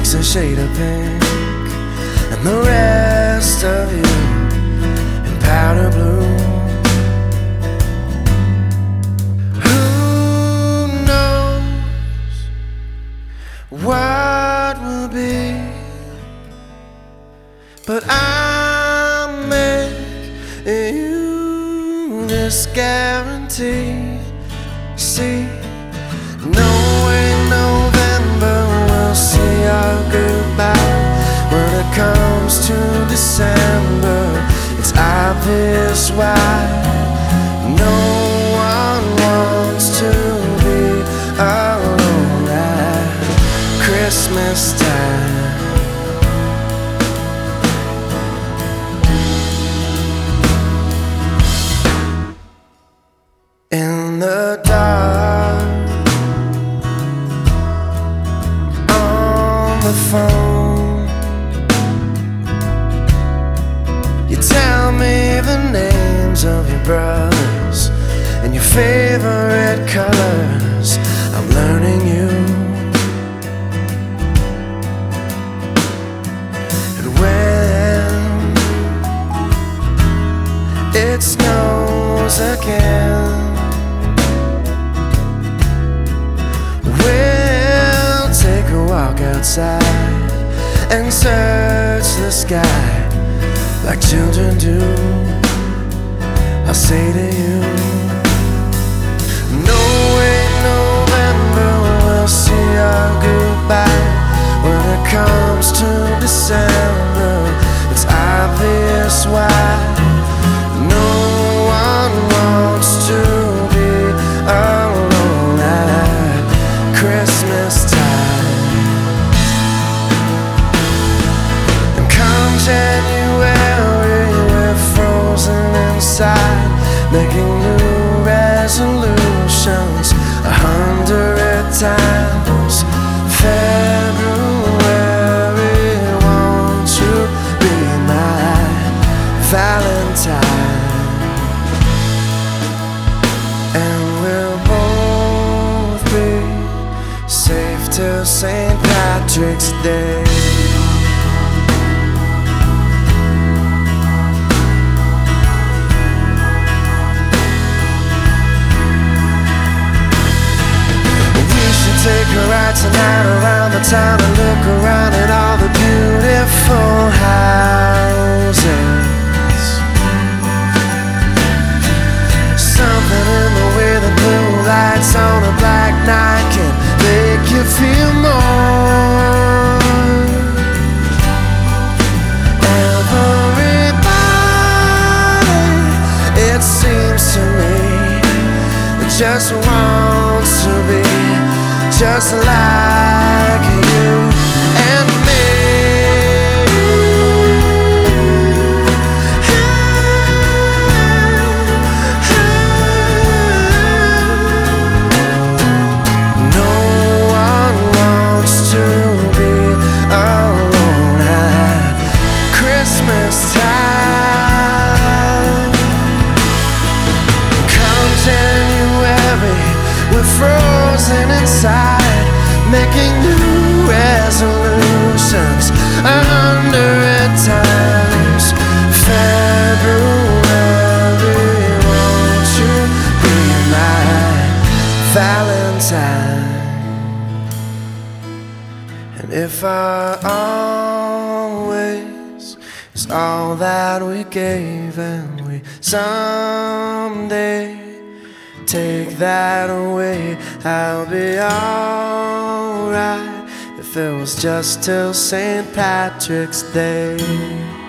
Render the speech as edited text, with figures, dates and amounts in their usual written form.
cheeks a shade of pink, and the rest of you in powder blue. Who knows what will be, but I'll make you this guarantee. See, no way November will see our goodbye. When it comes to December, it's obvious why. No one wants to be alone at Christmas time. In the dark, on the phone, you tell me the names of your brothers and your favorite colors. I'm learning you. And when it snows again, we'll take a walk outside and search the sky like children do. I'll say to you, no way November will see our goodbye. When it comes to December, it's obvious why. No one wants to be alone at Christmas time. And come January, we're frozen inside, making new resolutions 100 times. February, won't you be my Valentine? And we'll both be safe till St. Patrick's Day. Take a ride tonight around the town and look around at all the beautiful houses. Something in the way the blue lights on a black night can make you feel more. Everybody, it seems to me, just wants to be just like you and me. No one wants to be alone at Christmas time. Come January, we're frozen inside, making new resolutions 100 times. February, won't you be my Valentine? And if our always is all that we gave, and we someday take that away, I'll be alright if it was just till St. Patrick's Day.